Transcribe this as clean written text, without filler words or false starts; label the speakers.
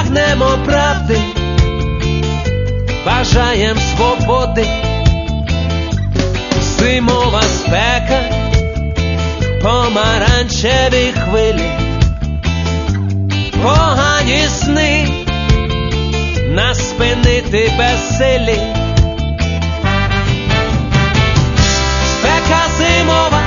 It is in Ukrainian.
Speaker 1: Прагнемо правди, бажаєм свободи. Зимова спека, помаранчеві хвилі, погані сни нас спинити безсилі. Спека зимова